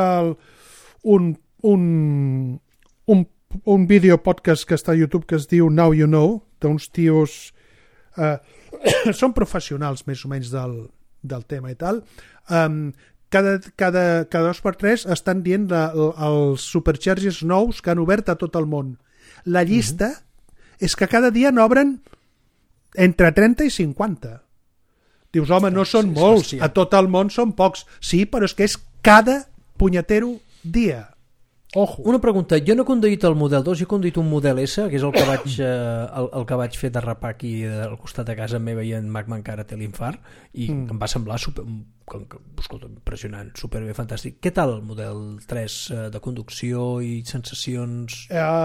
un vídeo podcast que està a YouTube que es diu Now You Know, d'uns tios són professionals més o menys del tema i tal, cada 2 per 3 estan dient els superchargers nous que han obert a tot el món. La llista és que cada dia n'obren entre 30 i 50. Dius, home, no són molts, a tot el món són pocs. Sí, però és que és cada punyetero dia. Ojo. Una pregunta, jo no he conduït el Model 2, jo he conduït un Model S, que és el que vaig fer derrapar aquí al costat de casa meva i en Magma encara té l'infart, i em va semblar impressionant, superbé, fantàstic. Què tal el Model 3 de conducció i sensacions?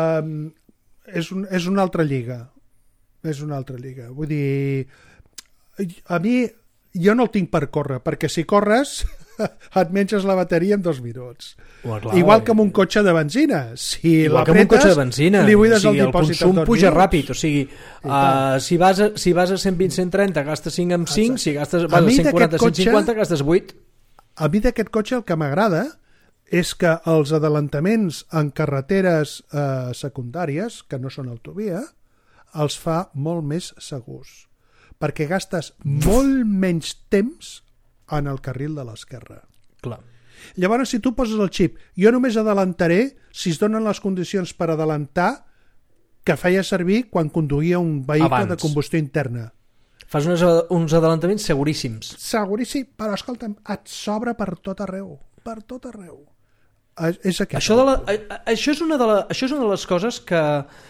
És una altra lliga. Vull dir, a mi, jo no el tinc per córrer, perquè si corres et menges la bateria en 2 minuts. Igual que amb un cotxe de benzina. Si l'apretes, li buides el dipòsit en 2 minuts. El consum puja ràpid, o sigui, si vas a 120-130 gastes 5 amb 5, si vas a 140-150 gastes 8. A mi d'aquest cotxe el que m'agrada és que els adelantaments en carreteres secundàries, que no són autovia, els fa molt més segurs, perquè gastes molt menys temps en el carril de l'esquerra. Clar. Llavors, si tu poses el xip, jo només adelantaré si es donen les condicions per adelantar que feia servir quan conduïa un vehicle de combustió interna. Fas uns adelantaments seguríssims. Seguríssim, però escolta'm, et sobra per tot arreu. Per tot arreu. És això és una de les coses que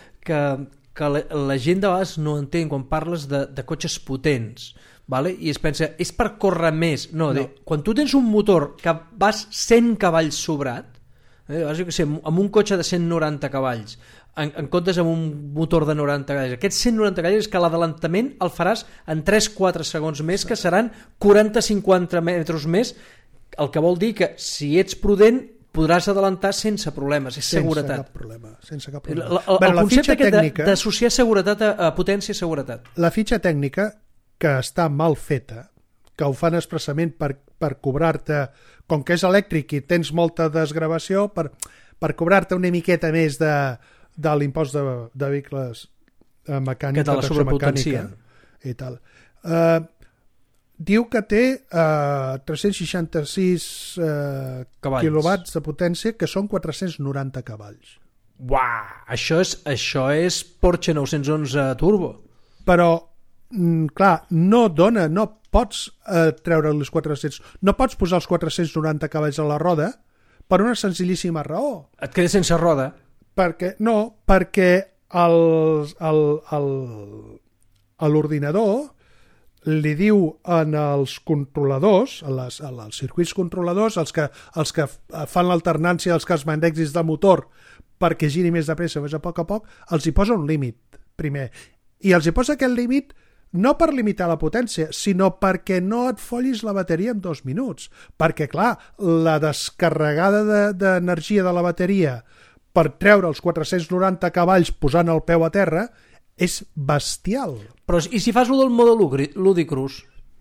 la gent de vegades no entén quan parles de cotxes potents. Vale? I es pensa, és per córrer més. No. Quan tu tens un motor que vas 100 cavalls sobrat, amb un cotxe de 190 cavalls, en comptes amb un motor de 90 cavalls, aquests 190 cavalls és que l'adelantament el faràs en 3-4 segons més, que seran 40-50 metres més, el que vol dir que si ets prudent podràs adelantar sense problemes, és seguretat. Sense cap problema. El concepte d'associar seguretat a potència i seguretat. La fitxa tècnica, que està mal feta, que ho fan expressament per cobrar-te, com que és elèctric i tens molta desgravació, per cobrar-te una miqueta més de l'impost de vehicles mecànics, de tracció mecànica i tal. Diu que té 366 quilowatts de potència, que són 490 cavalls. Uau! Això és Porsche 911 Turbo. Però clar, no pots treure els 400, no pots posar els 490 cavalls a la roda per una senzillíssima raó. Et quedes sense roda? Perquè l'ordinador li diu en els controladors, als circuits controladors, els que fan l'alternància dels cascs magnètics de motor perquè giri més de pressa, més a poc, els hi posa un límit, primer. I els hi posa aquest límit no per limitar la potència, sinó perquè no et follis la bateria en 2 minuts. Perquè, clar, la descarregada d'energia de la bateria per treure els 490 cavalls posant el peu a terra és bestial. Però i si fas el del modo Ludicrous?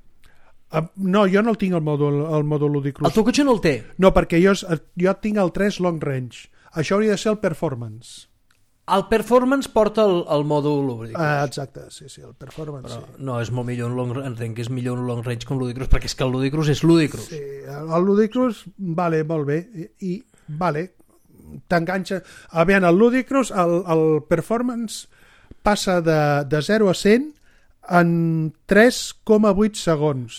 No, jo no el tinc el modo Ludicrous. El teu cotxe no el té? No, perquè jo tinc el 3 Long Range. Això hauria de ser el Performance. El Performance porta el modo Ludicrous. Exacte, sí, el Performance. Però sí. no, és molt millor entenc que és millor un Long Range que un Ludicrous, perquè és que el Ludicrous és Ludicrous. Sí, el Ludicrous, vale, molt bé. I vale, t'enganxa. A veure, el Ludicrous, el Performance passa de 0 a 100 en 3,8 segons.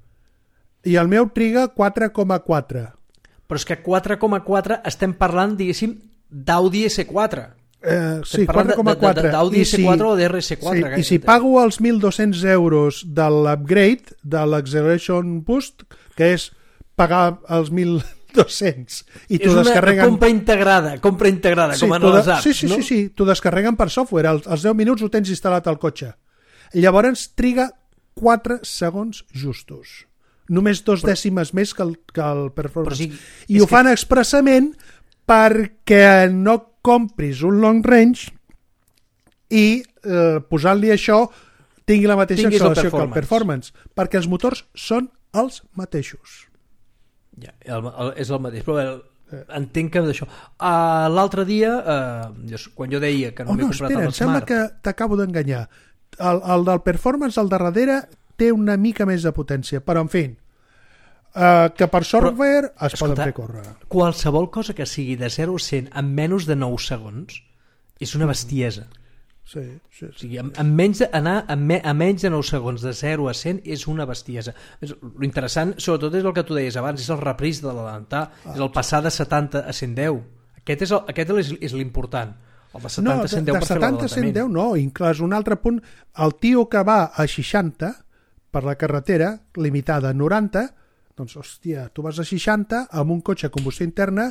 I el meu triga 4,4. Però és que 4,4 estem parlant, diguéssim, d'Audi S4. Sí, 4,4. D'Audi S4 o d'RS4. Sí, i si pago els 1.200 euros de l'upgrade, de l'Acceleration Boost, que és pagar els 1.200 i t'ho descarreguen... És una compra integrada, sí, com en les apps, no? Sí, t'ho descarreguen per software. Als 10 minuts ho tens instal·lat al cotxe. Llavors triga 4 segons justos. Només 2 dècimes més que el Performance. Sí, i ho fan expressament perquè no compris un long range i posant-li això tingui la mateixa acceleració que el Performance, perquè els motors són els mateixos. Ja, és el mateix, però entenc que d'això. L'altre dia, quan jo deia que no m'he comprat el Smart... Em sembla que t'acabo d'enganyar. El del Performance, al darrere, té una mica més de potència, però en fi, que per software poden fer córrer. Qualsevol cosa que sigui de 0 a 100 en menys de 9 segons és una bestiesa. Sí. O sigui, en menys de 9 segons de 0 a 100 és una bestiesa. L'interessant, sobretot, és el que tu deies abans, és el repris de l'adelantar, és el passar de 70 a 110. Aquest és l'important. El de 70 a 110 per fer l'adelantament. De 70 a 110 no, inclús un altre punt, el tio que va a 60 per la carretera, limitada a 90, doncs, hòstia, tu vas a 60 amb un cotxe a combustió interna,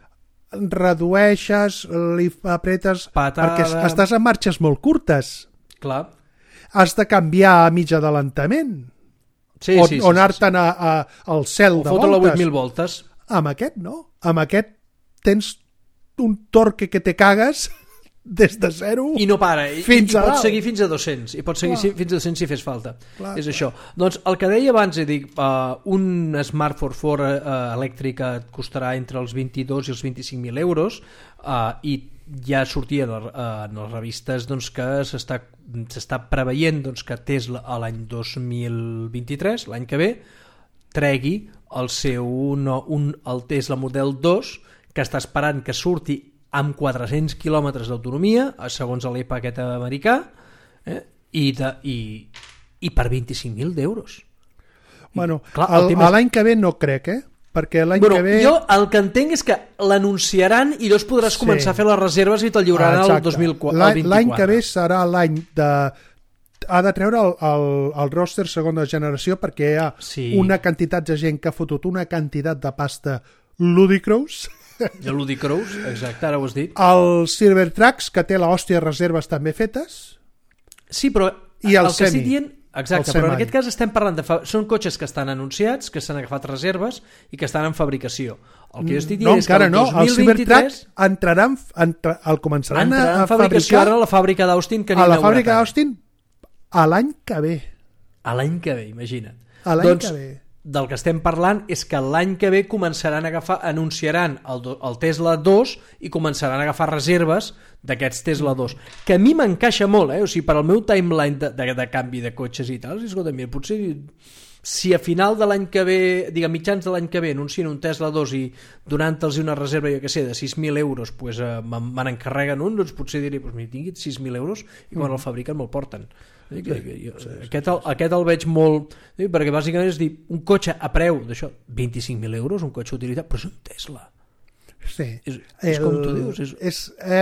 redueixes, li apretes... Patada. Perquè estàs en marxes molt curtes. Clar. Has de canviar a mig adelantament. Sí. O anar-te'n al cel de voltes. O fotre-la 8.000 voltes. Amb aquest no. Amb aquest tens un torque que te cagues des de 0 i no para, i pots seguir fins a 200 i pots seguir fins a 200 si fes falta. És això. Doncs el que deia abans, un Smart 4x4 elèctric et costarà entre els 22 i els 25.000 euros, i ja sortia en les revistes doncs, que s'està preveient doncs, que Tesla a l'any 2023, l'any que ve, tregui el Tesla Model 2, que està esperant que surti amb 400 quilòmetres d'autonomia, segons l'EPA aquest americà, i per 25.000 euros. Bueno, l'any que ve no crec, perquè l'any que ve... Jo el que entenc és que l'anunciaran i llavors podràs començar a fer les reserves i te'l lliuraran el 2024. L'any que ve serà l'any de... Ha de treure el roster segona generació perquè hi ha una quantitat de gent que ha fotut una quantitat de pasta Ludicrous. De Ludicrous, exacte, ara ho has dit. El Cybertrucks, que té l'hòstia reserves també fetes. Sí, però i el que estic dient... Exacte, però en aquest cas estem parlant són cotxes que estan anunciats, que s'han agafat reserves i que estan en fabricació. El que jo estic dient és que el 2023... El Cybertruck començaran a fabricar a la fàbrica d'Austin, que a la fàbrica d'Austin a l'any que ve. A l'any que ve, imagina't. A l'any que ve. Del que estem parlant és que l'any que ve començaran a agafar, anunciaran el Tesla 2 i començaran a agafar reserves d'aquests Tesla 2, que a mi m'encaixa molt, o sigui, per al meu timeline de canvi de cotxes i tal, escolta, mira, potser si a final de l'any que ve, diguem, mitjans de l'any que ve anuncien un Tesla 2 i donant-los una reserva, jo què sé, de 6.000 euros, pues, me n'encarreguen un, doncs potser diré, pues, tinguin 6.000 euros i quan el fabriquen me'l porten. Aquest el veig molt, perquè bàsicament és dir, un cotxe a preu d'això, 25.000 euros, un cotxe d'utilitat, però és un Tesla. Sí. És com tu dius.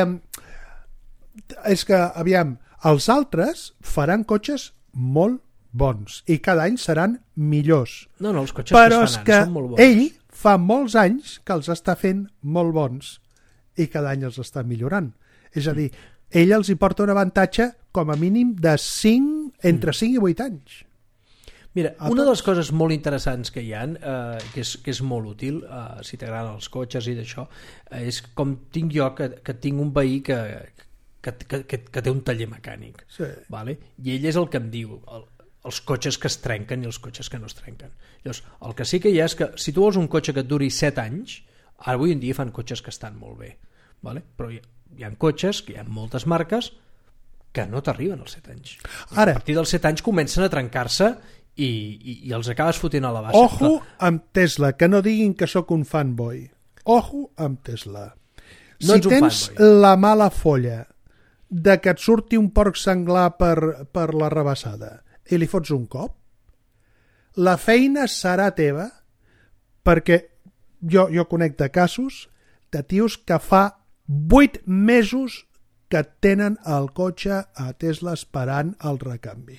És que, aviam, els altres faran cotxes molt bons i cada any seran millors. No, els cotxes Però que és es que fan són molt bons. ell fa molts anys que els està fent molt bons i cada any els està millorant. És a dir, ell els hi porta un avantatge com a mínim de entre 5 i 8 anys. Mira, una de les coses molt interessants que hi ha, que és molt útil, si t'agraden els cotxes i d'això, és com tinc jo, que tinc un veí que té un taller mecànic. Sí. Vale? I ell és el que em diu els cotxes que es trenquen i els cotxes que no es trenquen. Llavors, el que sí que hi ha és que si tu vols un cotxe que et duri 7 anys, avui en dia fan cotxes que estan molt bé, vale? Però hi ha cotxes, que hi ha moltes marques que no t'arriben als 7 anys. Ara, a partir dels 7 anys comencen a trencar-se i els acabes fotent a la baixa. ojo amb Tesla, que no diguin que sóc un fanboy. Ojo amb Tesla. No Si ets un tens fanboy. la mala folla de que et surti un porc senglar per la rebassada i li fots un cop, la feina serà teva, perquè jo conec de casos de tios que fa 8 mesos que tenen el cotxe a Tesla esperant el recanvi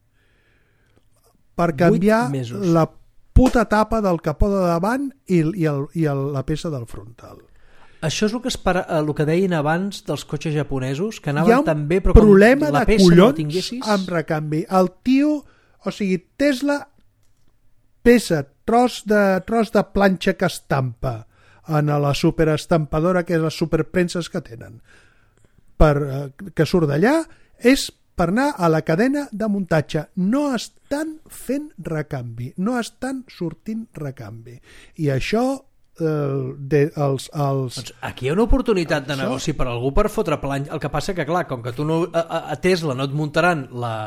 per canviar 8 mesos. la puta tapa del capó de davant i la peça del frontal. Això és el que deien abans dels cotxes japonesos, que Hi ha anaven un tan bé, però com problema la de peça no la collons tinguessis... amb recanvi. El tio, o sigui, Tesla peça tros de planxa que estampa en la superestampadora, que és les superpremses que tenen, que surt d'allà, és per anar a la cadena de muntatge. No estan fent recanvi, no estan sortint recanvi. I això Doncs aquí hi ha una oportunitat de negoci per algú per fotre planxa. El que passa que, clar, com que tu no, a Tesla no et muntaran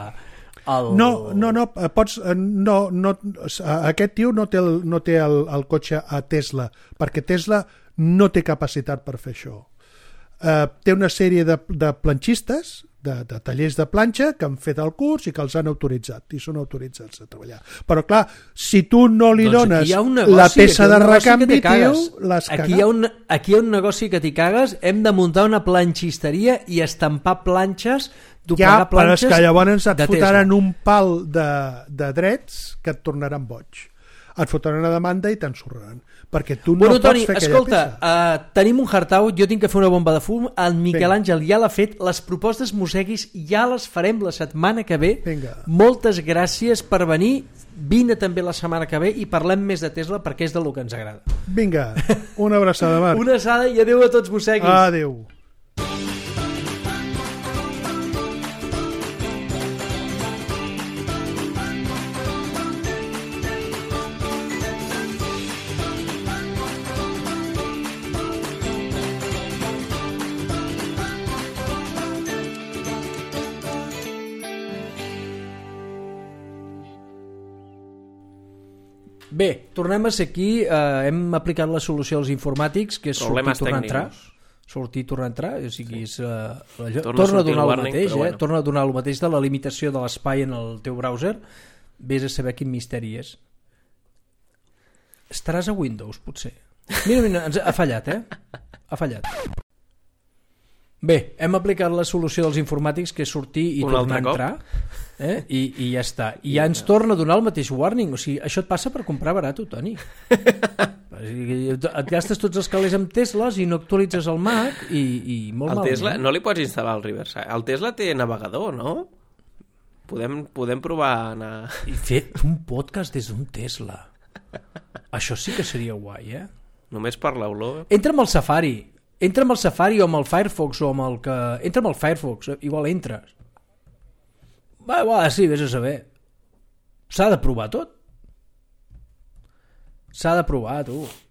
aquest tio no té el cotxe a Tesla, perquè Tesla no té capacitat per fer això. Té una sèrie de planxistes, de tallers de planxa, que han fet el curs i que els han autoritzat, i són autoritzats a treballar. Però clar, si tu no li dones la peça de recanvi, tio, l'has cagat. Aquí hi ha un negoci que t'hi cagues. Hem de muntar una planxisteria i estampar planxes, doblegar però és planxes que llavors et de fotran Tesla. un pal de drets que et tornaran boig. Et fotran una demanda i t'ensorraran. Perquè tu no Bueno, Toni, pots fer escolta, aquella peça. tenim un hard-out, jo tinc que fer una bomba de fum, el Miquel Àngel ja l'ha fet, les propostes Moseguis ja les farem la setmana que ve. Vinga. Moltes gràcies per venir, vine també la setmana que ve i parlem més de Tesla perquè és del que ens agrada. Vinga, una abraçada, Marc. Una assada i adeu a tots, Moseguis. Adéu. Bé, tornem a ser aquí, hem aplicat la solució als informàtics, que és Problemes sortir, tornar a entrar. tècnics. Sortir, tornar a entrar, o sigui, és, Torna torna a a sortir donar el el warning, mateix, però bueno. torna a donar el mateix de la limitació de l'espai en el teu browser. Vés a saber quin misteri és. Estaràs a Windows, potser. Mira, ha fallat, Ha fallat. Bé, hem aplicat la solució dels informàtics, que és sortir i Un tornar a altre entrar. I ja està. I ja ens torna a donar el mateix warning. O sigui, això et passa per comprar barat, Toni. Et gastes tots els calés amb Teslas i no actualitzes el Mac i molt El malament. Tesla, no li pots instal·lar el Riverside. El Tesla té navegador, no? Podem provar a anar... I fer un podcast des d'un Tesla. Això sí que seria guai, Només per l'olor. Entra amb el Safari. Entra amb el Safari o amb el Firefox o amb el que... Entra amb el Firefox, igual entres. Sí, vés a saber. S'ha de provar tot. S'ha de provar, tu.